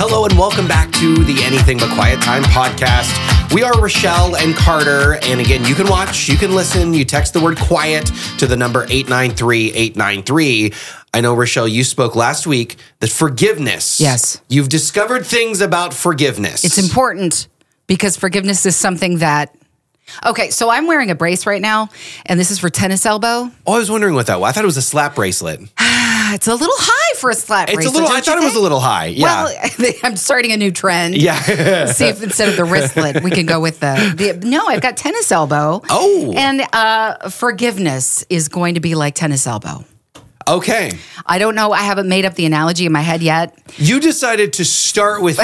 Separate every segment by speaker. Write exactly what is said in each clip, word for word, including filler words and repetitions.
Speaker 1: Hello and welcome back to the Anything But Quiet Time podcast. We are Rochelle and Carter, and again, you can watch, you can listen, you text the word quiet to the number eight nine three eight nine three. I know, Rochelle, you spoke last week that forgiveness.
Speaker 2: Yes.
Speaker 1: You've discovered things about forgiveness.
Speaker 2: It's important because forgiveness is something that... Okay, so I'm wearing a brace right now, and this is for tennis elbow.
Speaker 1: Oh, I was wondering what that was. I thought it was a slap bracelet.
Speaker 2: It's a little high for a slap
Speaker 1: It's
Speaker 2: bracelet.
Speaker 1: a little. I
Speaker 2: don't
Speaker 1: thought
Speaker 2: you
Speaker 1: it was
Speaker 2: think?
Speaker 1: a little high. Yeah.
Speaker 2: Well, I'm starting a new trend.
Speaker 1: Yeah.
Speaker 2: See if instead of the wristlet, we can go with the, the. No, I've got tennis elbow.
Speaker 1: Oh.
Speaker 2: And uh, forgiveness is going to be like tennis elbow.
Speaker 1: Okay.
Speaker 2: I don't know. I haven't made up the analogy in my head yet.
Speaker 1: You decided to start with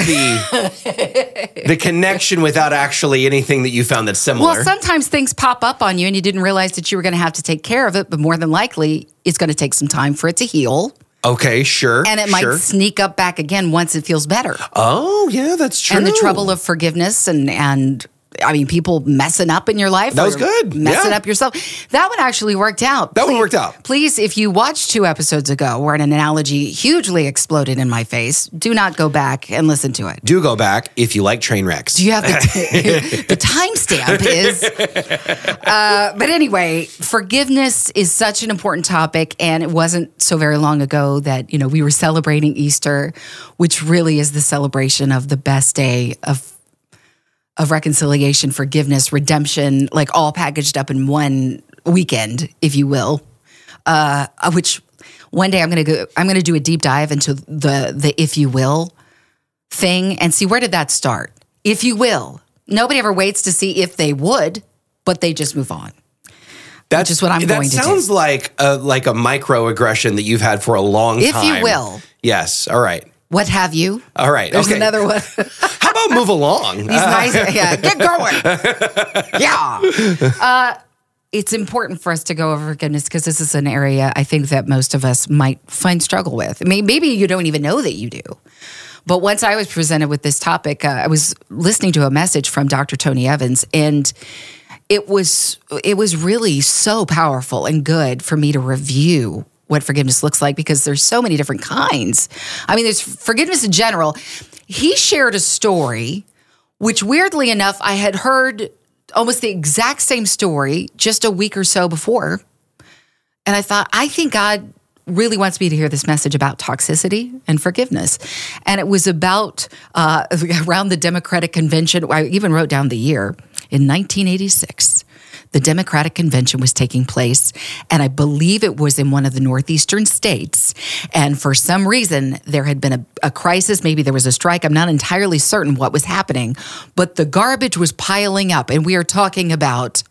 Speaker 1: the the connection without actually anything that you found that's similar.
Speaker 2: Well, sometimes things pop up on you and you didn't realize that you were going to have to take care of it, but more than likely, it's going to take some time for it to heal.
Speaker 1: Okay, sure.
Speaker 2: And it might
Speaker 1: sure.
Speaker 2: sneak up back again once it feels better.
Speaker 1: Oh, yeah, that's true.
Speaker 2: And the trouble of forgiveness and, and I mean, people messing up in your life.
Speaker 1: That was good.
Speaker 2: Messing
Speaker 1: Yeah.
Speaker 2: up yourself. That one actually worked out.
Speaker 1: That
Speaker 2: please,
Speaker 1: one worked out.
Speaker 2: Please, if you watched two episodes ago where an analogy hugely exploded in my face, do not go back and listen to it.
Speaker 1: Do go back if you like train wrecks.
Speaker 2: Do you have the, the timestamp is? Uh, but anyway, forgiveness is such an important topic, and it wasn't so very long ago that, you know, we were celebrating Easter, which really is the celebration of the best day of of reconciliation, forgiveness, redemption, like all packaged up in one weekend, if you will. Uh, which one day I'm going to go. I'm going to do a deep dive into the the if you will thing and see where did that start. If you will, nobody ever waits to see if they would, but they just move on.
Speaker 1: That's
Speaker 2: just what I'm
Speaker 1: that
Speaker 2: going to do.
Speaker 1: sounds like a, like a microaggression that you've had for a long
Speaker 2: If
Speaker 1: time.
Speaker 2: you will.
Speaker 1: Yes. All right.
Speaker 2: What have you?
Speaker 1: All right.
Speaker 2: There's
Speaker 1: okay.
Speaker 2: another one.
Speaker 1: How about move along?
Speaker 2: He's nice. Yeah, get going. Yeah. Uh, it's important for us to go over forgiveness because this is an area I think that most of us might find struggle with. I mean, maybe you don't even know that you do. But once I was presented with this topic, uh, I was listening to a message from Doctor Tony Evans, and it was it was really so powerful and good for me to review what forgiveness looks like because there's so many different kinds. I mean, there's forgiveness in general. He shared a story, which weirdly enough, I had heard almost the exact same story just a week or so before. And I thought, I think God really wants me to hear this message about toxicity and forgiveness. And it was about uh, around the Democratic Convention. I even wrote down the year in nineteen eighty-six. The Democratic Convention was taking place, and I believe it was in one of the northeastern states. And for some reason, there had been a, a crisis. Maybe there was a strike. I'm not entirely certain what was happening, but the garbage was piling up, and we are talking about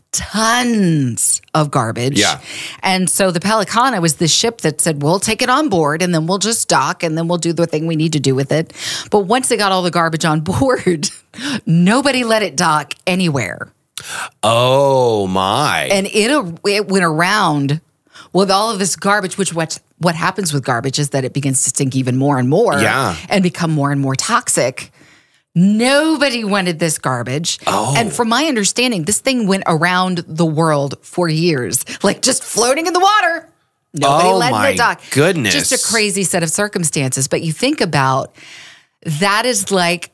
Speaker 2: tons of garbage.
Speaker 1: Yeah.
Speaker 2: And so the Pelicana was this ship that said, we'll take it on board, and then we'll just dock, and then we'll do the thing we need to do with it. But once they got all the garbage on board, nobody let it dock anywhere.
Speaker 1: Oh my!
Speaker 2: And it it went around with all of this garbage. Which what what happens with garbage is that it begins to stink even more and more,
Speaker 1: Yeah.
Speaker 2: and become more and more toxic. Nobody wanted this garbage,
Speaker 1: Oh.
Speaker 2: and from my understanding, this thing went around the world for years, like just floating in the water. Nobody
Speaker 1: Oh,
Speaker 2: letting
Speaker 1: my
Speaker 2: it dock.
Speaker 1: goodness.
Speaker 2: Just a crazy set of circumstances. But you think about that is like.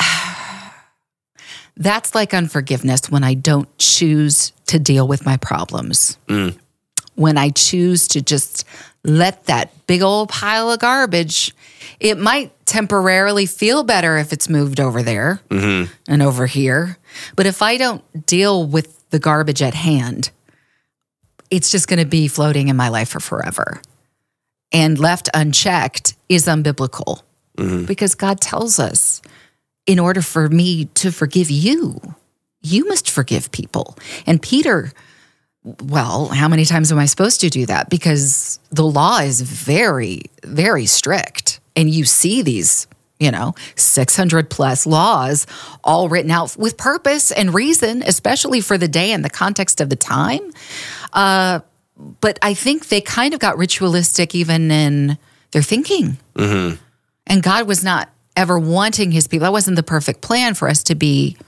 Speaker 2: That's like unforgiveness when I don't choose to deal with my problems.
Speaker 1: Mm.
Speaker 2: When I choose to just let that big old pile of garbage, it might temporarily feel better if it's moved over there
Speaker 1: Mm-hmm.
Speaker 2: and over here. But if I don't deal with the garbage at hand, it's just going to be floating in my life for forever. And left unchecked is unbiblical
Speaker 1: Mm-hmm.
Speaker 2: because God tells us, in order for me to forgive you, you must forgive people. And Peter, well, how many times am I supposed to do that? Because the law is very, very strict. And you see these, you know, six hundred plus laws all written out with purpose and reason, especially for the day and the context of the time. Uh, but I think they kind of got ritualistic even in their thinking.
Speaker 1: Mm-hmm.
Speaker 2: And God was not ever wanting his people. That wasn't the perfect plan for us to be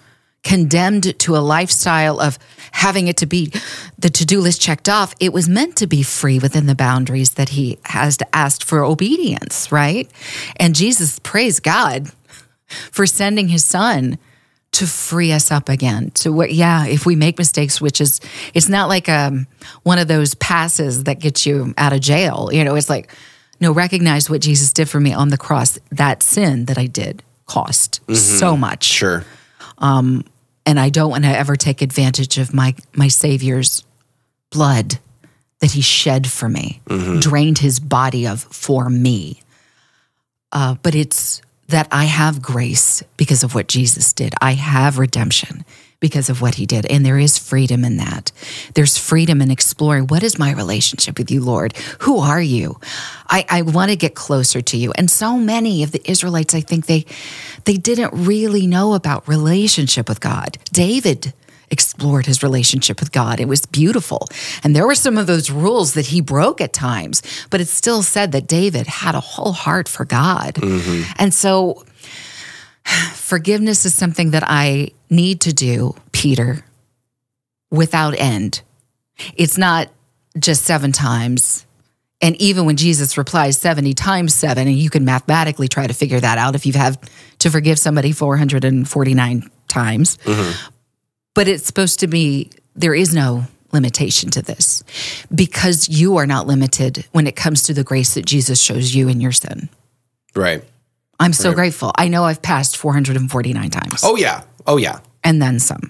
Speaker 2: condemned to a lifestyle of having it to be the to-do list checked off. It was meant to be free within the boundaries that he has asked for obedience, right? And Jesus, praise God for sending his son to free us up again. To what? Yeah, if we make mistakes, which is, it's not like um, one of those passes that gets you out of jail. You know, it's like, no, recognize what Jesus did for me on the cross. That sin that I did cost mm-hmm. so much.
Speaker 1: Sure.
Speaker 2: Um, and I don't want to ever take advantage of my my Savior's blood that he shed for me, mm-hmm. drained his body of for me. Uh, but it's that I have grace because of what Jesus did. I have redemption because of what he did. And there is freedom in that. There's freedom in exploring, what is my relationship with you, Lord? Who are you? I, I want to get closer to you. And so many of the Israelites, I think they they didn't really know about relationship with God. David explored his relationship with God. It was beautiful. And there were some of those rules that he broke at times, but it still said that David had a whole heart for God. Mm-hmm. And so forgiveness is something that I need to do, Peter, without end. It's not just seven times. And even when Jesus replies seventy times seven, and you can mathematically try to figure that out if you've had to forgive somebody four hundred forty-nine times. Mm-hmm. But it's supposed to be, there is no limitation to this because you are not limited when it comes to the grace that Jesus shows you in your sin.
Speaker 1: Right.
Speaker 2: I'm so
Speaker 1: right.
Speaker 2: grateful. I know I've passed four hundred forty-nine times.
Speaker 1: Oh, yeah. Oh, yeah.
Speaker 2: And then some.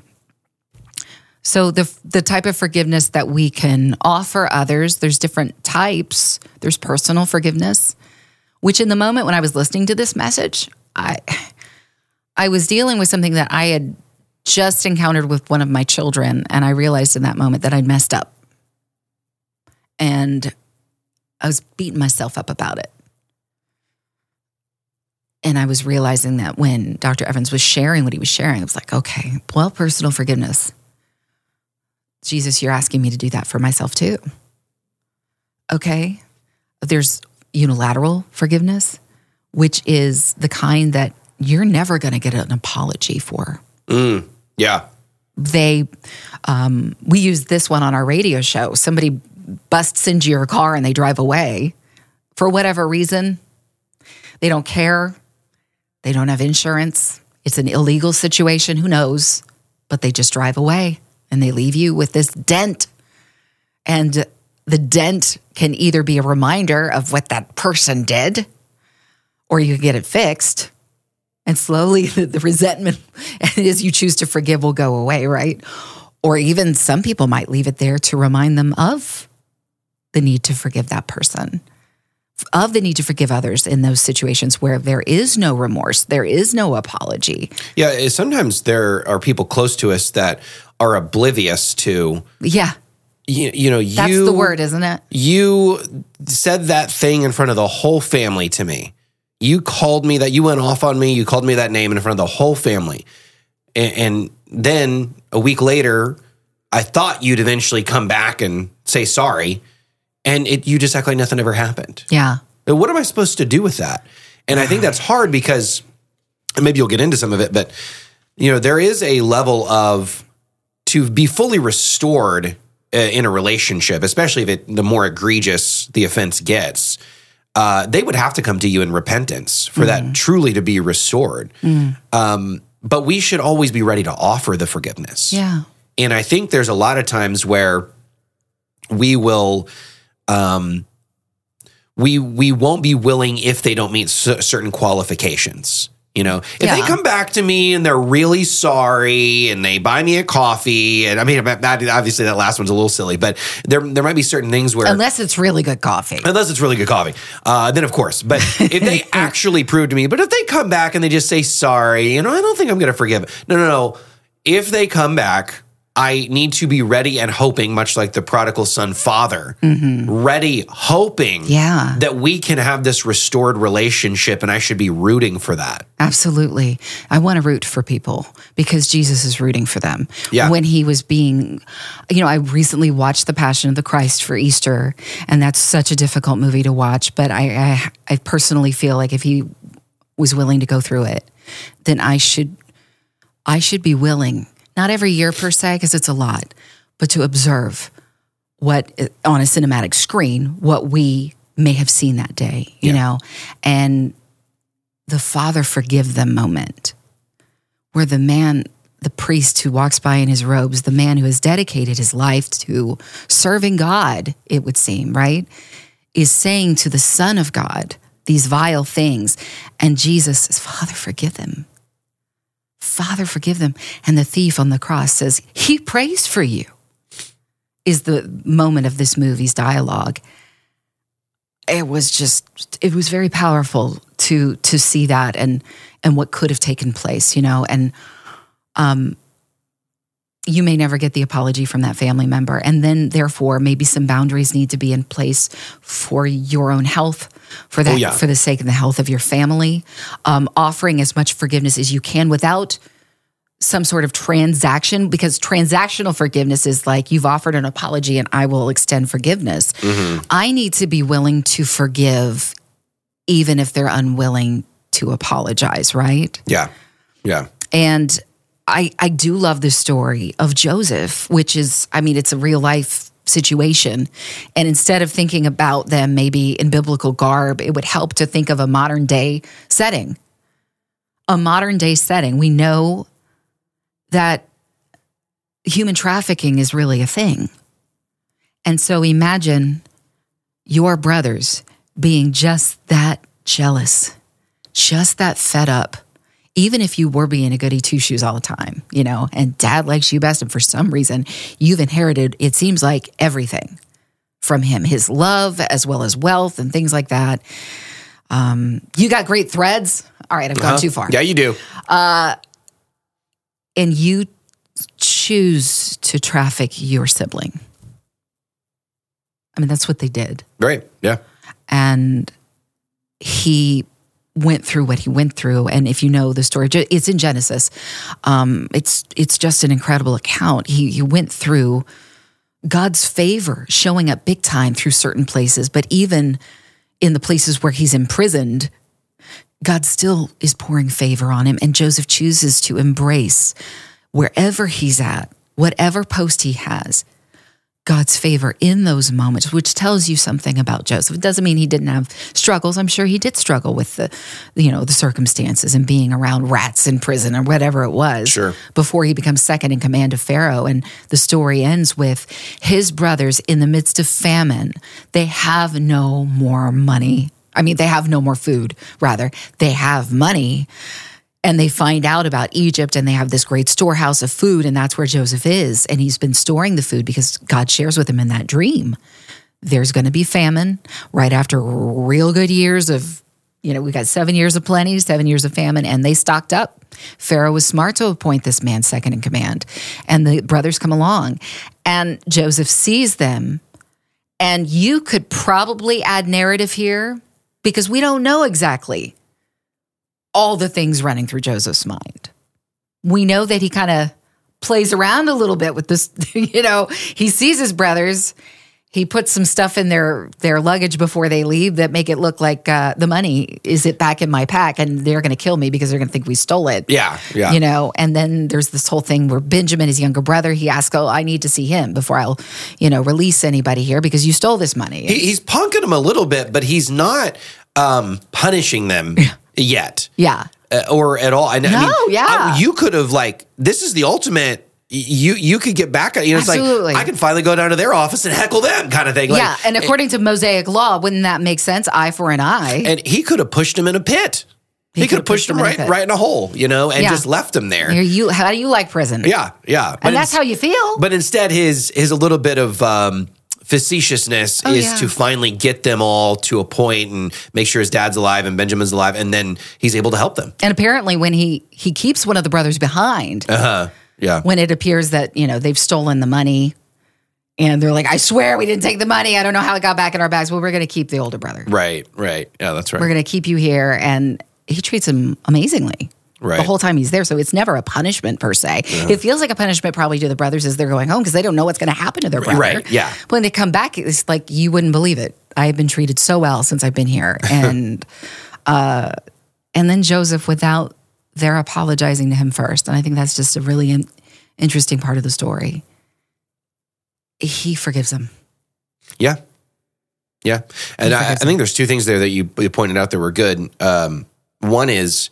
Speaker 2: So the the type of forgiveness that we can offer others, there's different types. There's personal forgiveness, which in the moment when I was listening to this message, I I was dealing with something that I had just encountered with one of my children, and I realized in that moment that I'd messed up. And I was beating myself up about it. And I was realizing that when Doctor Evans was sharing what he was sharing, I was like, okay, well, personal forgiveness. Jesus, you're asking me to do that for myself too. Okay. There's unilateral forgiveness, which is the kind that you're never going to get an apology for.
Speaker 1: Mm, yeah.
Speaker 2: They, um, we use this one on our radio show. Somebody busts into your car and they drive away for whatever reason. They don't care. They don't have insurance. It's an illegal situation. Who knows? But they just drive away and they leave you with this dent. And the dent can either be a reminder of what that person did, or you can get it fixed. And slowly the, the resentment, and as you choose to forgive, will go away, right? Or even some people might leave it there to remind them of the need to forgive that person, of the need to forgive others in those situations where there is no remorse, there is no apology.
Speaker 1: Yeah, sometimes there are people close to us that are oblivious to.
Speaker 2: Yeah.
Speaker 1: You, you know, you.
Speaker 2: That's the word, isn't it? You
Speaker 1: said that thing in front of the whole family to me. You called me that, you went off on me, you called me that name in front of the whole family. And, and then a week later, I thought you'd eventually come back and say sorry. And it, you just act like nothing ever happened.
Speaker 2: Yeah.
Speaker 1: But what am I supposed to do with that? And I think that's hard because, and maybe you'll get into some of it, but you know, there is a level of, to be fully restored uh, in a relationship, especially if it, the more egregious the offense gets, Uh, they would have to come to you in repentance for mm. that truly to be restored. Mm. Um, but we should always be ready to offer the forgiveness.
Speaker 2: Yeah.
Speaker 1: And I think there's a lot of times where we will, um, we we won't be willing if they don't meet c- certain qualifications. You know, if yeah. they come back to me and they're really sorry and they buy me a coffee, and I mean, obviously that last one's a little silly, but there there might be certain things where,
Speaker 2: unless it's really good coffee,
Speaker 1: unless it's really good coffee, uh, then of course. But if they actually prove to me, but if they come back and they just say sorry, you know, I don't think I'm going to forgive it. No, no, no. If they come back, I need to be ready and hoping, much like the prodigal son father, mm-hmm. ready, hoping
Speaker 2: yeah.
Speaker 1: that we can have this restored relationship, and I should be rooting for that.
Speaker 2: Absolutely. I want to root for people because Jesus is rooting for them.
Speaker 1: Yeah.
Speaker 2: When he was being, you know, I recently watched The Passion of the Christ for Easter, and that's such a difficult movie to watch, but I, I, I personally feel like if he was willing to go through it, then I should I should be willing, not every year per se, because it's a lot, but to observe what on a cinematic screen, what we may have seen that day, you
Speaker 1: Yeah.
Speaker 2: know, and the Father forgive them moment where the man, the priest who walks by in his robes, the man who has dedicated his life to serving God, it would seem, right, is saying to the Son of God these vile things. And Jesus says, Father, forgive them. Father, forgive them. And the thief on the cross says, he prays for you, is the moment of this movie's dialogue. It was just, it was very powerful to to see that and and what could have taken place, you know, and um, you may never get the apology from that family member. And then therefore, maybe some boundaries need to be in place for your own health, for that,
Speaker 1: Oh, yeah.
Speaker 2: for the sake of the health of your family, um, offering as much forgiveness as you can without some sort of transaction, because transactional forgiveness is like you've offered an apology and I will extend forgiveness.
Speaker 1: Mm-hmm.
Speaker 2: I need to be willing to forgive even if they're unwilling to apologize, right?
Speaker 1: Yeah. Yeah.
Speaker 2: And I I do love the story of Joseph, which is, I mean, it's a real life situation. And instead of thinking about them maybe in biblical garb, it would help to think of a modern day setting. A modern day setting. We know that human trafficking is really a thing. And so imagine your brothers being just that jealous, just that fed up, even if you were being a goody two-shoes all the time, you know, and dad likes you best, and for some reason you've inherited, it seems like, everything from him, his love as well as wealth and things like that. Um, you got great threads. All right, I've gone
Speaker 1: Uh-huh.
Speaker 2: too far.
Speaker 1: Yeah, you do.
Speaker 2: And you choose to traffic your sibling. I mean, that's what they did.
Speaker 1: Right. Yeah.
Speaker 2: And he went through what he went through. And if you know the story, it's in Genesis. Um, it's it's just an incredible account. He, he went through God's favor showing up big time through certain places, but even in the places where he's imprisoned, God still is pouring favor on him. And Joseph chooses to embrace wherever he's at, whatever post he has, God's favor in those moments, which tells you something about Joseph. It doesn't mean he didn't have struggles. I'm sure he did struggle with the, you know, the circumstances and being around rats in prison or whatever it was.
Speaker 1: Sure.
Speaker 2: Before he becomes second in command of Pharaoh. And the story ends with his brothers in the midst of famine. They have no more money. I mean, they have no more food, rather. They have money. And they find out about Egypt, and they have this great storehouse of food, and that's where Joseph is. And he's been storing the food because God shares with him in that dream. There's going to be famine right after real good years of, you know, we got seven years of plenty, seven years of famine, and they stocked up. Pharaoh was smart to appoint this man second in command. And the brothers come along, and Joseph sees them. And you could probably add narrative here because we don't know exactly all the things running through Joseph's mind. We know that he kind of plays around a little bit with this, you know, he sees his brothers. He puts some stuff in their their luggage before they leave that make it look like uh, the money is it back in my pack, and they're going to kill me because they're going to think we stole it.
Speaker 1: Yeah, yeah.
Speaker 2: You know, and then there's this whole thing where Benjamin, his younger brother, he asks, oh, I need to see him before I'll, you know, release anybody here because you stole this money.
Speaker 1: He, he's punking them a little bit, but he's not um, punishing them yet.
Speaker 2: Yeah.
Speaker 1: Uh, or at all. I, no, I mean,
Speaker 2: yeah.
Speaker 1: I, you could have like, this is the ultimate. You you could get back. You know, it's
Speaker 2: Absolutely.
Speaker 1: like I could finally go down to their office and heckle them, kind of thing. Like,
Speaker 2: yeah, and according to Mosaic law, wouldn't that make sense? Eye for an eye.
Speaker 1: and he could have pushed him in a pit. He,
Speaker 2: He
Speaker 1: could have pushed him right right in a hole, you know, and
Speaker 2: Yeah.
Speaker 1: just left him there.
Speaker 2: Here you, how do you like prison?
Speaker 1: Yeah, yeah. But
Speaker 2: and that's
Speaker 1: ins-
Speaker 2: how you feel.
Speaker 1: But instead, his his a little bit of um, facetiousness
Speaker 2: Oh,
Speaker 1: is
Speaker 2: yeah.
Speaker 1: to finally get them all to a point and make sure his dad's alive and Benjamin's alive, and then he's able to help them.
Speaker 2: And apparently, when he he keeps one of the brothers behind,
Speaker 1: Uh huh. Yeah.
Speaker 2: when it appears that you know they've stolen the money, and they're like, "I swear we didn't take the money. I don't know how it got back in our bags." Well, we're going to keep the older brother.
Speaker 1: Right. Right. Yeah. That's right.
Speaker 2: We're going to keep you here, and he treats him amazingly.
Speaker 1: Right.
Speaker 2: The whole time he's there. So it's never a punishment per se. It feels like a punishment probably to the brothers as they're going home because they don't know what's going to happen to their brother.
Speaker 1: Right, yeah.
Speaker 2: When they come back, it's like you wouldn't believe it. I have been treated so well since I've been here. And uh, and then Joseph, without they're apologizing to him first. And I think that's just a really in, interesting part of the story. He forgives them.
Speaker 1: Yeah. Yeah. And I, I think there's two things there that you, you pointed out that were good. Um, one is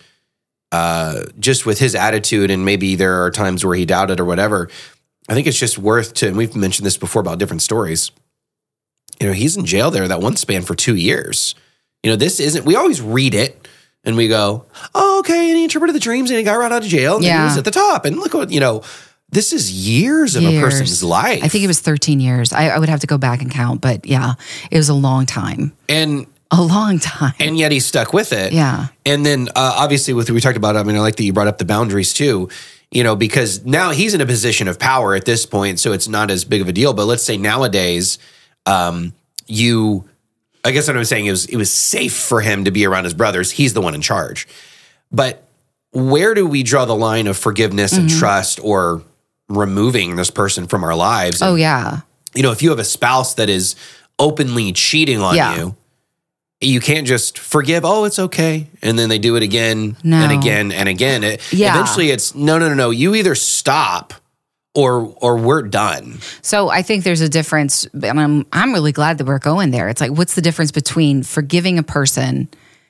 Speaker 1: uh, just with his attitude, and maybe there are times where he doubted or whatever. I think it's just worth to, and we've mentioned this before about different stories. You know, he's in jail there that one span for two years. You know, this isn't, we always read it and we go, oh, okay. And he interpreted the dreams and he got right out of jail and
Speaker 2: yeah.
Speaker 1: he was at the top. And look what, you know, this is years of years. a person's life.
Speaker 2: I think it was thirteen years. I, I would have to go back and count, but yeah, it was a long time.
Speaker 1: And
Speaker 2: a long time.
Speaker 1: And yet he stuck with it.
Speaker 2: Yeah.
Speaker 1: And then uh, obviously with, we talked about, I mean, I like that you brought up the boundaries too, you know, because now he's in a position of power at this point. So it's not as big of a deal, but let's say nowadays, um, you, I guess what I'm saying is it was safe for him to be around his brothers. He's the one in charge. But where do we draw the line of forgiveness and mm-hmm. trust, or removing this person from our lives? And,
Speaker 2: oh, yeah.
Speaker 1: You know, if you have a spouse that is openly cheating on yeah. you, you can't just forgive, oh, it's okay. And then they do it again no. and again and again. It,
Speaker 2: yeah.
Speaker 1: Eventually it's, no, no, no, no. You either stop or or we're done.
Speaker 2: So I think there's a difference. And I'm, I'm really glad that we're going there. It's like, what's the difference between forgiving a person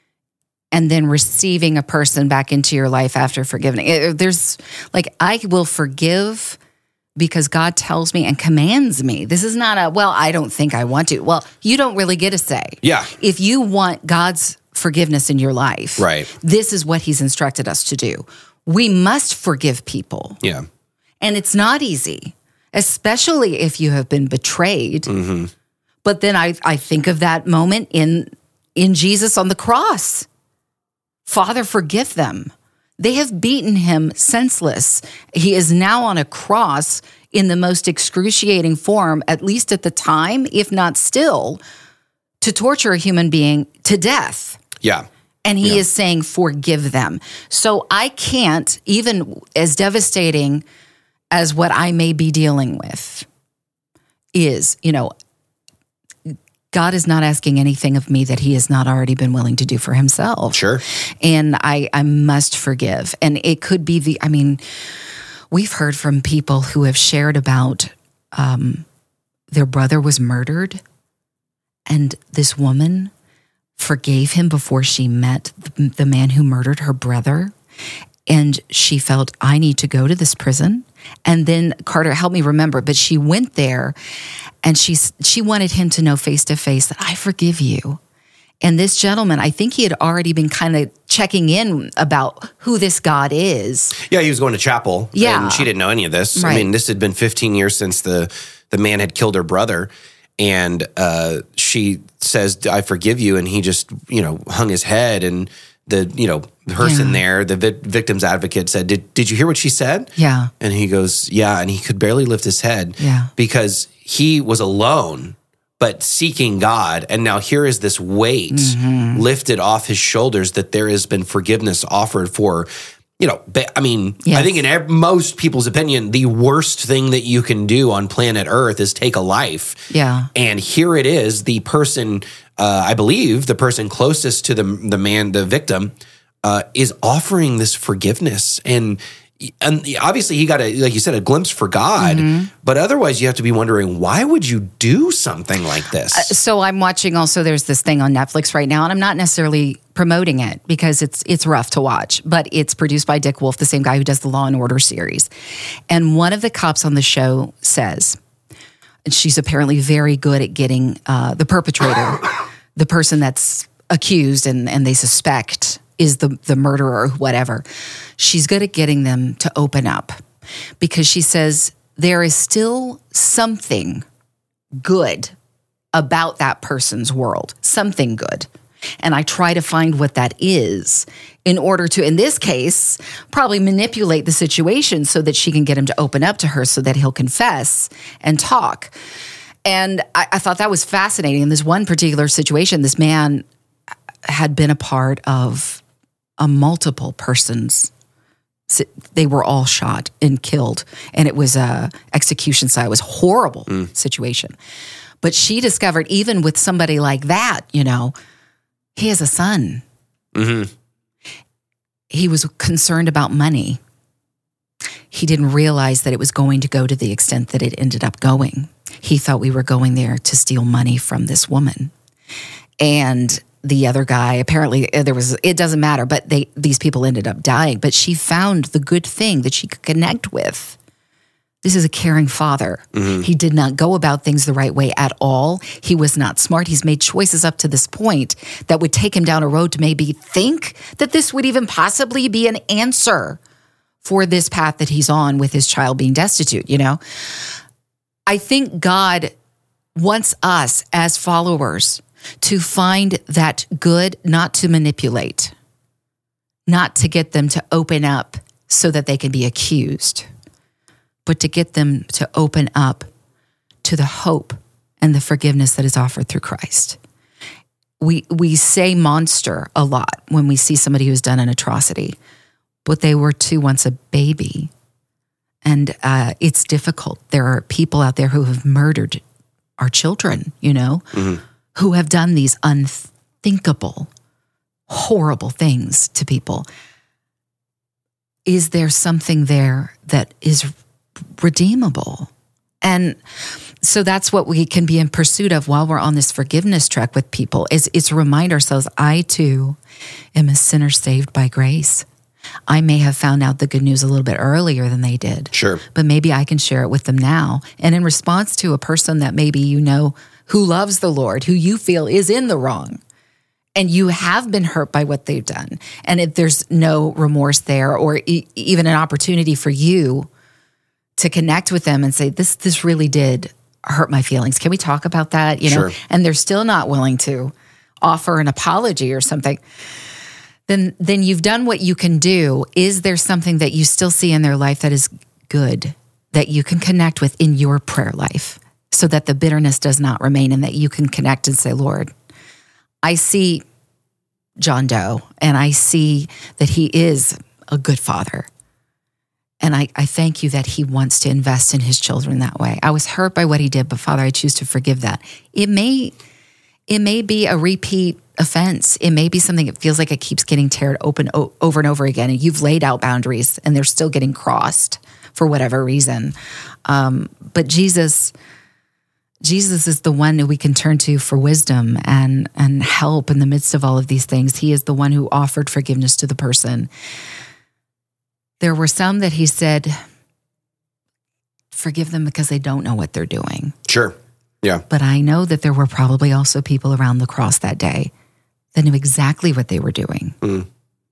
Speaker 2: and then receiving a person back into your life after forgiving? It, there's like, I will forgive because God tells me and commands me. This is not a, well, I don't think I want to. Well, you don't really get a say.
Speaker 1: Yeah.
Speaker 2: If you want God's forgiveness in your life,
Speaker 1: right.
Speaker 2: this is what he's instructed us to do. We must forgive people.
Speaker 1: Yeah.
Speaker 2: And it's not easy, especially if you have been betrayed.
Speaker 1: Mm-hmm.
Speaker 2: But then I, I think of that moment in, in Jesus on the cross. Father, forgive them. They have beaten him senseless. He is now on a cross in the most excruciating form, at least at the time, if not still, to torture a human being to death.
Speaker 1: Yeah.
Speaker 2: And he
Speaker 1: yeah.
Speaker 2: is saying, forgive them. So I can't, even as devastating as what I may be dealing with is, you know, God is not asking anything of me that he has not already been willing to do for himself.
Speaker 1: Sure.
Speaker 2: And I, I must forgive. And it could be the, I mean, we've heard from people who have shared about um, their brother was murdered, and this woman forgave him before she met the, the man who murdered her brother. And she felt, I need to go to this prison. And then Carter, help me remember, but she went there and she, she wanted him to know face to face that I forgive you. And this gentleman, I think he had already been kind of checking in about who this God is.
Speaker 1: Yeah, he was going to chapel.
Speaker 2: Yeah.
Speaker 1: And she didn't know any of this.
Speaker 2: Right.
Speaker 1: I mean, this had been fifteen years since the, the man had killed her brother. And uh, she says, I forgive you. And he just, you know, hung his head. And the, you know, person yeah. there, the vi- victim's advocate said, did, did you hear what she said?
Speaker 2: Yeah.
Speaker 1: And he goes, yeah. And he could barely lift his head
Speaker 2: yeah.
Speaker 1: because he was alone, but seeking God. And now here is this weight mm-hmm. lifted off his shoulders that there has been forgiveness offered for, you know, I mean, yes. I think in ev- most people's opinion, the worst thing that you can do on planet Earth is take a life.
Speaker 2: Yeah.
Speaker 1: And here it is, the person, uh, I believe, the person closest to the the man, the victim, uh, is offering this forgiveness. And and obviously he got a, like you said, a glimpse for God, mm-hmm. but otherwise you have to be wondering, why would you do something like this?
Speaker 2: Uh, so I'm watching also, there's this thing on Netflix right now, and I'm not necessarily promoting it because it's it's rough to watch, but it's produced by Dick Wolf, the same guy who does the Law and Order series. And one of the cops on the show says, and she's apparently very good at getting uh, the perpetrator, the person that's accused and, and they suspect is the, the murderer or whatever. She's good at getting them to open up because she says there is still something good about that person's world, something good. And I try to find what that is in order to, in this case, probably manipulate the situation so that she can get him to open up to her so that he'll confess and talk. And I, I thought that was fascinating. In this one particular situation, this man had been a part of a multiple persons. They were all shot and killed. And it was a execution site. It was a horrible mm. situation. But she discovered even with somebody like that, you know, he has a son.
Speaker 1: Mm-hmm.
Speaker 2: he was concerned about money. He didn't realize that it was going to go to the extent that it ended up going. He thought we were going there to steal money from this woman. And the other guy, apparently there was, it doesn't matter, but they these people ended up dying. But she found the good thing that she could connect with. This is a caring father. Mm-hmm. He did not go about things the right way at all. He was not smart. He's made choices up to this point that would take him down a road to maybe think that this would even possibly be an answer for this path that he's on with his child being destitute, you know? I think God wants us as followers to find that good, not to manipulate, not to get them to open up so that they can be accused, but to get them to open up to the hope and the forgiveness that is offered through Christ. We we say monster a lot when we see somebody who's done an atrocity, but they were too once a baby. And uh, it's difficult. There are people out there who have murdered our children, you know, mm-hmm. who have done these unthinkable, horrible things to people. Is there something there that is redeemable? And so that's what we can be in pursuit of while we're on this forgiveness trek with people, is it's to remind ourselves, I too am a sinner saved by grace. I may have found out the good news a little bit earlier than they did.
Speaker 1: Sure.
Speaker 2: But maybe I can share it with them now. And in response to a person that maybe you know who loves the Lord, who you feel is in the wrong, and you have been hurt by what they've done, and if there's no remorse there or e- even an opportunity for you to connect with them and say, this this really did hurt my feelings. Can we talk about that? You know,
Speaker 1: sure.
Speaker 2: And they're still not willing to offer an apology or something. Then, then you've done what you can do. Is there something that you still see in their life that is good, that you can connect with in your prayer life so that the bitterness does not remain and that you can connect and say, Lord, I see John Doe and I see that he is a good father. And I, I thank you that he wants to invest in his children that way. I was hurt by what he did, but Father, I choose to forgive that. It may, it may be a repeat offense. It may be something that feels like it keeps getting teared open o- over and over again. And you've laid out boundaries and they're still getting crossed for whatever reason. Um, but Jesus, Jesus is the one who we can turn to for wisdom and, and help in the midst of all of these things. He is the one who offered forgiveness to the person. There were some that he said, forgive them because they don't know what they're doing.
Speaker 1: Sure. Yeah.
Speaker 2: But I know that there were probably also people around the cross that day that knew exactly what they were doing. Mm.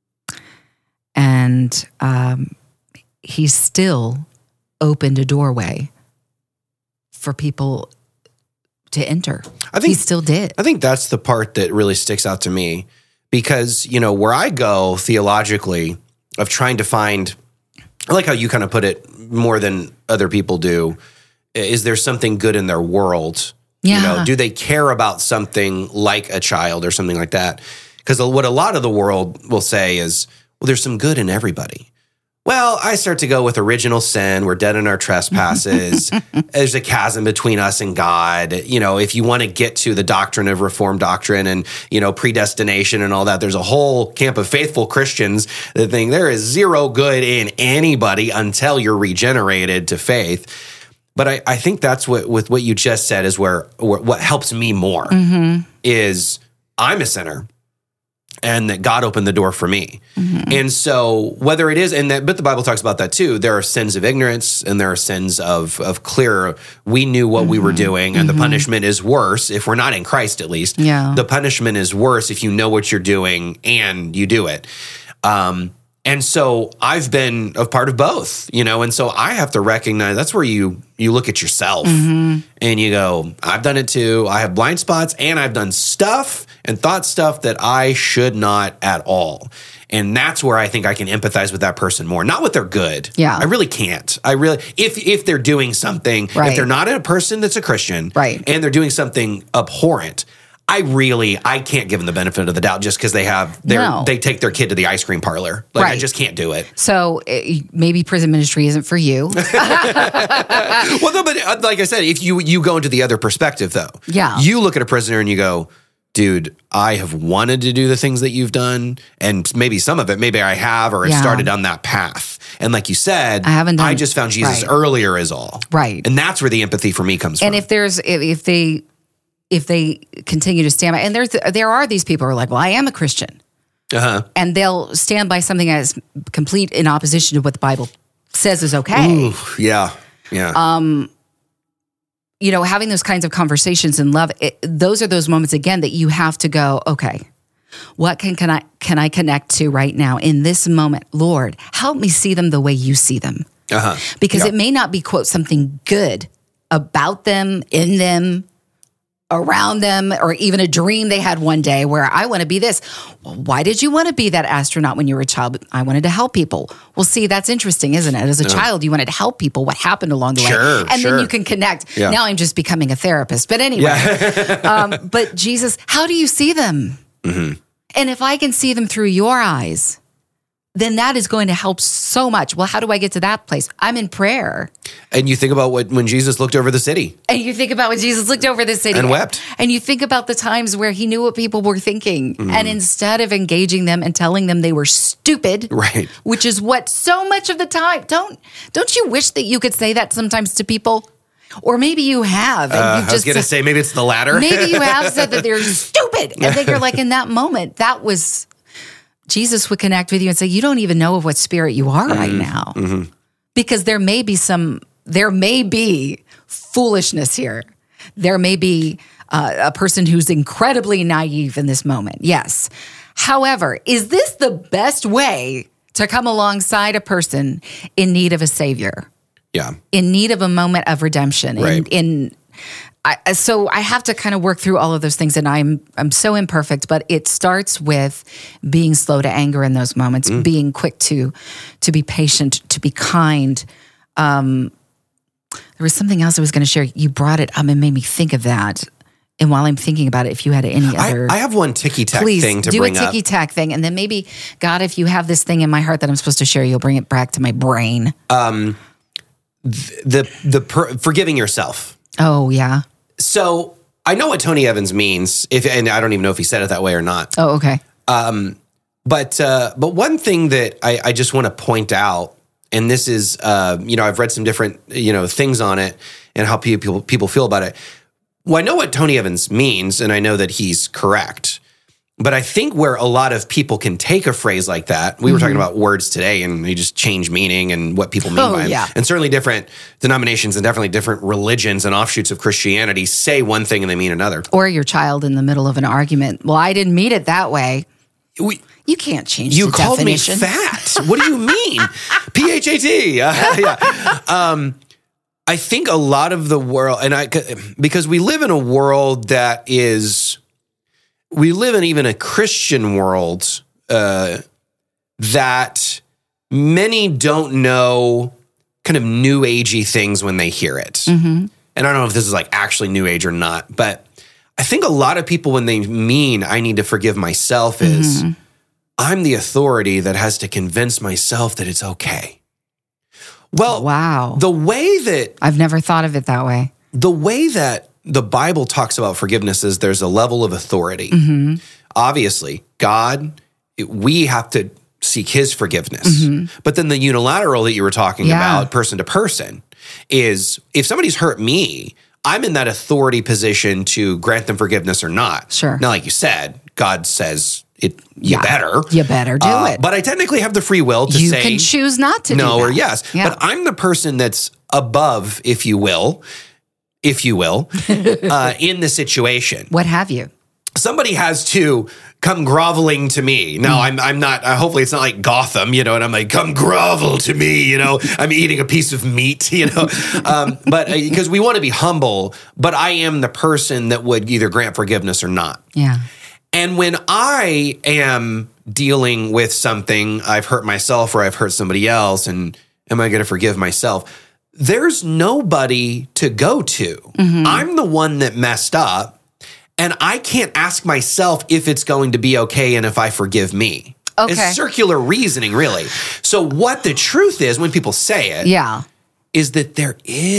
Speaker 2: And um, he still opened a doorway for people to enter. I think he still did.
Speaker 1: I think that's the part that really sticks out to me because, you know, where I go theologically of trying to find, I like how you kind of put it more than other people do, is there something good in their world?
Speaker 2: Yeah.
Speaker 1: You know, do they care about something like a child or something like that? Because what a lot of the world will say is, well, there's some good in everybody. Well, I start to go with original sin. We're dead in our trespasses. There's a chasm between us and God. You know, if you want to get to the doctrine of Reformed doctrine and, you know, predestination and all that, there's a whole camp of faithful Christians that think there is zero good in anybody until you're regenerated to faith. But I, I think that's what, with what you just said is where, where what helps me more mm-hmm. is I'm a sinner. And that God opened the door for me. Mm-hmm. And so whether it is, and that, but the Bible talks about that too, there are sins of ignorance and there are sins of, of clear, we knew what mm-hmm. we were doing and mm-hmm. the punishment is worse if we're not in Christ at least.
Speaker 2: Yeah.
Speaker 1: The punishment is worse if you know what you're doing and you do it. Um, and so I've been a part of both, you know, and so I have to recognize that's where you you look at yourself mm-hmm. and you go, I've done it too. I have blind spots and I've done stuff and thought stuff that I should not at all. And that's where I think I can empathize with that person more. Not with their good.
Speaker 2: Yeah.
Speaker 1: I really can't. I really, if if they're doing something,
Speaker 2: right.
Speaker 1: if they're not a person that's a Christian
Speaker 2: right.
Speaker 1: and they're doing something abhorrent, I really, I can't give them the benefit of the doubt just because they have, their,
Speaker 2: no.
Speaker 1: they take their kid to the ice cream parlor. Like,
Speaker 2: right.
Speaker 1: I just can't do it.
Speaker 2: So it, maybe prison ministry isn't for you.
Speaker 1: Well, no, but like I said, if you, you go into the other perspective though.
Speaker 2: Yeah.
Speaker 1: You look at a prisoner and you go, dude, I have wanted to do the things that you've done, and maybe some of it, maybe I have, or have
Speaker 2: Yeah.
Speaker 1: started down that path. And like you said,
Speaker 2: I haven't done-
Speaker 1: I just found Jesus
Speaker 2: right.
Speaker 1: earlier is all.
Speaker 2: Right.
Speaker 1: And that's where the empathy for me comes
Speaker 2: And
Speaker 1: from.
Speaker 2: if there's if, if they if they continue to stand by, and there's there are these people who are like, well, I am a Christian,
Speaker 1: uh-huh.
Speaker 2: and they'll stand by something as complete in opposition to what the Bible says is okay.
Speaker 1: Ooh, yeah. Yeah.
Speaker 2: Um, you know, having those kinds of conversations in love, it, those are those moments again that you have to go, okay, what can, can I can I connect to right now in this moment? Lord, help me see them the way you see them.
Speaker 1: uh-huh.
Speaker 2: Because
Speaker 1: Yeah.
Speaker 2: it may not be, quote, something good about them, in them, around them, or even a dream they had one day where I want to be this. Well, why did you want to be that astronaut when you were a child? I wanted to help people. Well, see, that's interesting, isn't it? As a child, you wanted to help people. What happened along the
Speaker 1: Sure,
Speaker 2: way? And
Speaker 1: sure.
Speaker 2: then you can connect.
Speaker 1: Yeah.
Speaker 2: Now I'm just becoming a therapist. But anyway, um, but Jesus, how do you see them?
Speaker 1: Mm-hmm.
Speaker 2: And if I can see them through your eyes, then that is going to help so much. Well, how do I get to that place? I'm in prayer.
Speaker 1: And you think about what when Jesus looked over the city.
Speaker 2: And you think about when Jesus looked over the city
Speaker 1: And wept.
Speaker 2: And you think about the times where he knew what people were thinking.
Speaker 1: Mm-hmm.
Speaker 2: And instead of engaging them and telling them they were stupid,
Speaker 1: Right.
Speaker 2: which is what so much of the time, don't don't you wish that you could say that sometimes to people? Or maybe you have. And
Speaker 1: Uh,
Speaker 2: you've
Speaker 1: I was
Speaker 2: just
Speaker 1: going to say, maybe it's the latter.
Speaker 2: maybe you have said that they're stupid. And then you're like, in that moment, that was, Jesus would connect with you and say, you don't even know of what spirit you are right now.
Speaker 1: Mm-hmm.
Speaker 2: Because there may be some, there may be foolishness here. There may be uh, a person who's incredibly naive in this moment. Yes. However, is this the best way to come alongside a person in need of a savior?
Speaker 1: Yeah.
Speaker 2: In need of a moment of redemption. In,
Speaker 1: Right.
Speaker 2: in I, so I have to kind of work through all of those things, and I'm I'm so imperfect. But it starts with being slow to anger in those moments,
Speaker 1: Mm.
Speaker 2: being quick to to be patient, to be kind. Um, there was something else I was going to share. You brought it up and made me think of that. And while I'm thinking about it, if you had any
Speaker 1: I,
Speaker 2: other,
Speaker 1: I have one ticky tack
Speaker 2: please
Speaker 1: thing to
Speaker 2: do a
Speaker 1: bring up.
Speaker 2: ticky tack thing, and then maybe God, if you have this thing in my heart that I'm supposed to share, you'll bring it back to my brain.
Speaker 1: Um, the the per, forgiving yourself.
Speaker 2: Oh yeah.
Speaker 1: So I know what Tony Evans means, if and I don't even know if he said it that way or not.
Speaker 2: Oh okay.
Speaker 1: Um, but uh, but one thing that I, I just want to point out, and this is uh, you know I've read some different you know things on it and how people people feel about it. Well, I know what Tony Evans means, and I know that he's correct. But I think where a lot of people can take a phrase like that, we were talking about words today, and they just change meaning and what people mean
Speaker 2: Oh,
Speaker 1: by them.
Speaker 2: yeah.
Speaker 1: And certainly different denominations and definitely different religions and offshoots of Christianity say one thing and they mean another.
Speaker 2: Or your child in the middle of an argument. Well, I didn't mean it that way.
Speaker 1: We,
Speaker 2: You can't change
Speaker 1: you
Speaker 2: the
Speaker 1: called
Speaker 2: definition.
Speaker 1: me fat. What do you mean? P H A T. Uh, yeah. Um, I think a lot of the world, and I, because we live in a world that is, we live in even a Christian world uh, that many don't know kind of new agey things when they hear it.
Speaker 2: Mm-hmm.
Speaker 1: And I don't know if this is like actually new age or not, but I think a lot of people, when they mean I need to forgive myself, is
Speaker 2: Mm-hmm.
Speaker 1: I'm the authority that has to convince myself that it's okay. Well,
Speaker 2: Wow.
Speaker 1: the way that
Speaker 2: I've never thought of it that way.
Speaker 1: the way that the Bible talks about forgiveness is there's a level of authority.
Speaker 2: Mm-hmm.
Speaker 1: Obviously, God, it- we have to seek his forgiveness. But then the unilateral that you were talking
Speaker 2: Mm-hmm. Yeah.
Speaker 1: about, person to person, is if somebody's hurt me, I'm in that authority position to grant them forgiveness or not.
Speaker 2: Sure.
Speaker 1: Now, like you said, God says it. You
Speaker 2: Yeah.
Speaker 1: better.
Speaker 2: You better do
Speaker 1: Uh,
Speaker 2: it.
Speaker 1: But I technically have the free will to
Speaker 2: You
Speaker 1: say
Speaker 2: can choose not to do
Speaker 1: no
Speaker 2: that.
Speaker 1: or yes.
Speaker 2: Yeah.
Speaker 1: But I'm the person that's above, if you will, if you will, uh, in the situation.
Speaker 2: What have you?
Speaker 1: Somebody has to come groveling to me. Now,
Speaker 2: Mm.
Speaker 1: I'm I'm not, uh, hopefully it's not like Gotham, you know, and I'm like, come grovel to me, you know, I'm eating a piece of meat, you know, um, but because we want to be humble, but I am the person that would either grant forgiveness or not.
Speaker 2: Yeah.
Speaker 1: And when I am dealing with something, I've hurt myself or I've hurt somebody else, and am I going to forgive myself? There's nobody to go to.
Speaker 2: Mm-hmm.
Speaker 1: I'm the one that messed up, and I can't ask myself if it's going to be okay and if I forgive me.
Speaker 2: Okay.
Speaker 1: It's circular reasoning, really. So what the truth is, when people say it,
Speaker 2: Yeah.
Speaker 1: is that there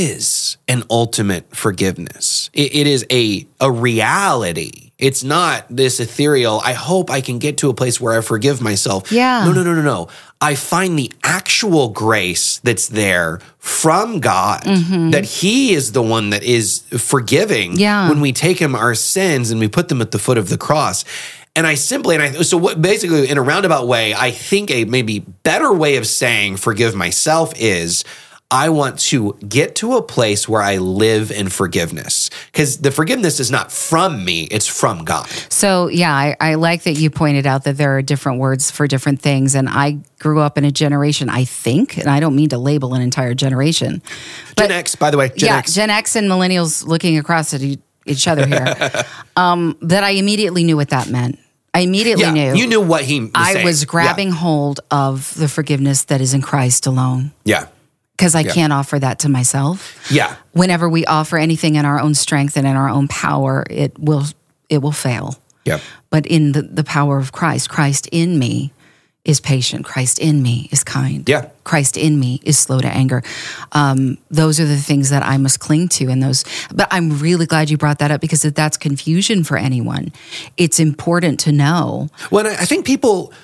Speaker 1: is an ultimate forgiveness. It, it is a, a reality. It's not this ethereal, I hope I can get to a place where I forgive myself.
Speaker 2: Yeah.
Speaker 1: No, no, no, no, no. I find the actual grace that's there from God, mm-hmm. that he is the one that is forgiving
Speaker 2: yeah.
Speaker 1: when we take him our sins and we put them at the foot of the cross. And I simply, and I, so what, basically in a roundabout way, I think a maybe better way of saying forgive myself is I want to get to a place where I live in forgiveness, because the forgiveness is not from me, it's from God.
Speaker 2: So yeah, I, I like that you pointed out that there are different words for different things. And I grew up in a generation, I think, and I don't mean to label an entire generation. But,
Speaker 1: Gen X, by the way, Gen
Speaker 2: yeah,
Speaker 1: X.
Speaker 2: Gen X and millennials looking across at each other here, um, that I immediately knew what that meant. I immediately
Speaker 1: yeah,
Speaker 2: knew.
Speaker 1: You knew what he was
Speaker 2: I
Speaker 1: saying.
Speaker 2: was grabbing
Speaker 1: yeah.
Speaker 2: hold of the forgiveness that is in Christ alone.
Speaker 1: Yeah.
Speaker 2: Because I
Speaker 1: yeah.
Speaker 2: can't offer that to myself.
Speaker 1: Yeah.
Speaker 2: Whenever we offer anything in our own strength and in our own power, it will it will fail.
Speaker 1: Yeah.
Speaker 2: But in the, the power of Christ, Christ in me is patient. Christ in me is kind.
Speaker 1: Yeah.
Speaker 2: Christ in me is slow to anger. Um, those are the things that I must cling to in those. But I'm really glad you brought that up, because if that's confusion for anyone, it's important to know.
Speaker 1: Well, I think people,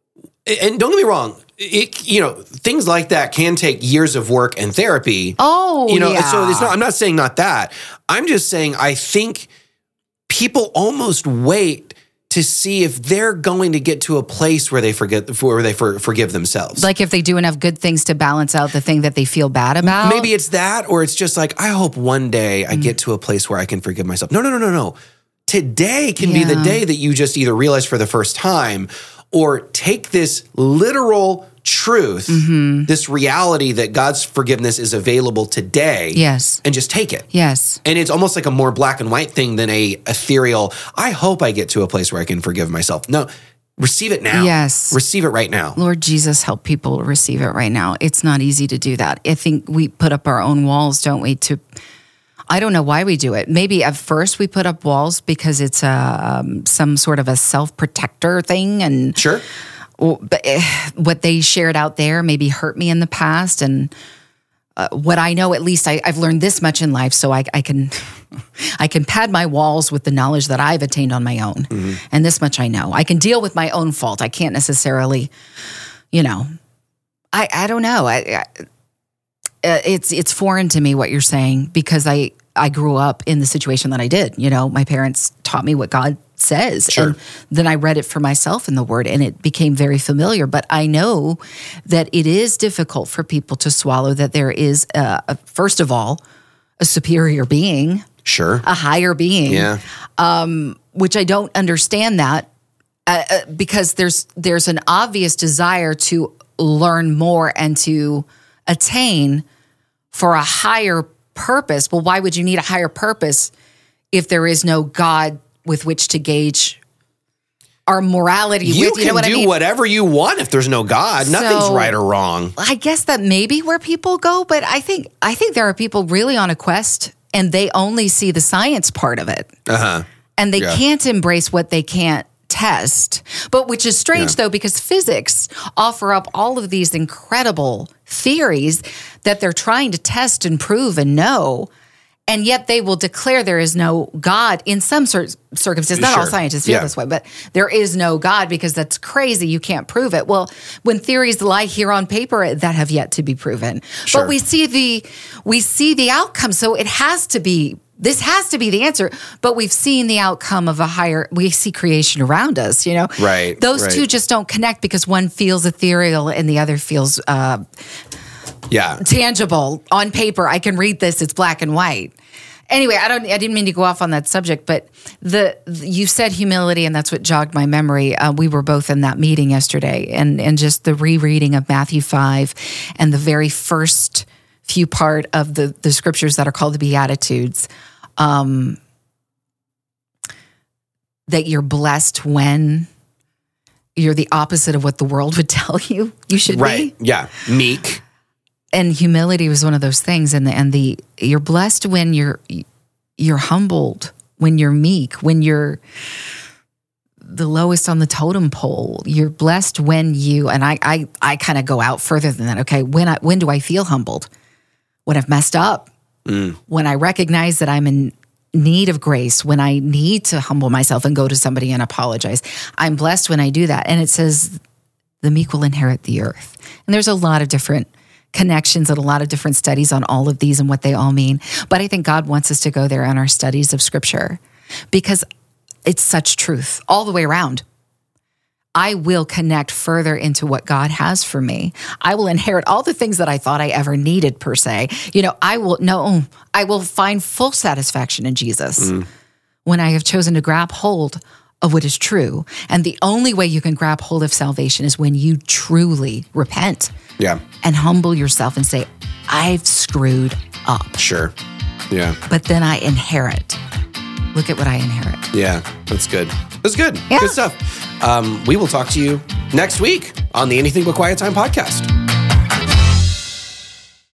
Speaker 1: and don't get me wrong, it, you know, things like that can take years of work and therapy.
Speaker 2: Oh,
Speaker 1: you know,
Speaker 2: yeah.
Speaker 1: so it's not, I'm not saying not that. I'm just saying I think people almost wait to see if they're going to get to a place where they forget, where they for, forgive themselves.
Speaker 2: Like if they do enough good things to balance out the thing that they feel bad about.
Speaker 1: Maybe it's that, or it's just like, I hope one day I mm. get to a place where I can forgive myself. No, no, no, no, no. Today can yeah. be the day that you just either realize for the first time, or take this literal truth, mm-hmm. this reality that God's forgiveness is available today.
Speaker 2: Yes.
Speaker 1: And just take it.
Speaker 2: Yes.
Speaker 1: And it's almost like a more black and white thing than a ethereal, I hope I get to a place where I can forgive myself. No, receive it now.
Speaker 2: Yes.
Speaker 1: Receive it right now.
Speaker 2: Lord Jesus, help people receive it right now. It's not easy to do that. I think we put up our own walls, don't we, to... I don't know why we do it. Maybe at first we put up walls because it's a, um, some sort of a self-protector thing. And
Speaker 1: sure.
Speaker 2: But what they shared out there maybe hurt me in the past. And uh, what I know, at least I, I've learned this much in life, so I, I can I can pad my walls with the knowledge that I've attained on my own. Mm-hmm. And this much I know. I can deal with my own fault. I can't necessarily, you know, I, I don't know. I, I It's it's foreign to me what you're saying, because I, I grew up in the situation that I did. You know, my parents taught me what God says.
Speaker 1: Sure.
Speaker 2: And then I read it for myself in the Word, and it became very familiar. But I know that it is difficult for people to swallow that there is, a, a, first of all, a superior being.
Speaker 1: Sure.
Speaker 2: A higher being.
Speaker 1: Yeah.
Speaker 2: Um, which I don't understand that uh, uh, because there's there's an obvious desire to learn more and to attain for a higher purpose. Well, why would you need a higher purpose if there is no God with which to gauge our morality
Speaker 1: you
Speaker 2: with? You
Speaker 1: can
Speaker 2: know what
Speaker 1: do
Speaker 2: I mean?
Speaker 1: whatever you want if there's no God.
Speaker 2: So,
Speaker 1: Nothing's right or wrong.
Speaker 2: I guess that may be where people go, but I think I think there are people really on a quest, and they only see the science part of it.
Speaker 1: Uh-huh.
Speaker 2: And they
Speaker 1: Yeah.
Speaker 2: can't embrace what they can't test. But which is strange,
Speaker 1: Yeah.
Speaker 2: though, because physics offer up all of these incredible theories that they're trying to test and prove and know, and yet they will declare there is no God in some cir- circumstances. Not all
Speaker 1: Sure.
Speaker 2: scientists feel
Speaker 1: Yeah.
Speaker 2: this way, but there is no God because that's crazy. You can't prove it. Well, when theories lie here on paper that have yet to be proven,
Speaker 1: Sure.
Speaker 2: but we see the we see the outcome, so it has to be. This has to be the answer, but we've seen the outcome of a higher, we see creation around us, you know?
Speaker 1: Right,
Speaker 2: Those
Speaker 1: right.
Speaker 2: two just don't connect because one feels ethereal and the other feels uh,
Speaker 1: Yeah.
Speaker 2: tangible. On paper, I can read this, it's black and white. Anyway, I don't. I didn't mean to go off on that subject, but the, the you said humility, and that's what jogged my memory. Uh, we were both in that meeting yesterday, and and just the rereading of Matthew five, and the very first few part of the the scriptures that are called the Beatitudes. Um, that you're blessed when you're the opposite of what the world would tell you you should
Speaker 1: Right.
Speaker 2: be.
Speaker 1: Yeah. Meek.
Speaker 2: And humility was one of those things. And the and the you're blessed when you're you're humbled, when you're meek, when you're the lowest on the totem pole. You're blessed when you and I I I kind of go out further than that. Okay, when I when do I feel humbled? when I've messed up, mm. when I recognize that I'm in need of grace, when I need to humble myself and go to somebody and apologize. I'm blessed when I do that. And it says the meek will inherit the earth. And there's a lot of different connections and a lot of different studies on all of these and what they all mean. But I think God wants us to go there in our studies of Scripture because it's such truth all the way around. I will connect further into what God has for me. I will inherit all the things that I thought I ever needed, per se. You know, I will, no, I will find full satisfaction in Jesus mm. when I have chosen to grab hold of what is true. And the only way you can grab hold of salvation is when you truly repent
Speaker 1: yeah.
Speaker 2: and humble yourself and say, I've screwed up.
Speaker 1: Sure. Yeah.
Speaker 2: But then I inherit. Look at what I inherit.
Speaker 1: Yeah, that's good. That's good.
Speaker 2: Yeah.
Speaker 1: Good stuff. Um, we will talk to you next week on the Anything But Quiet Time podcast.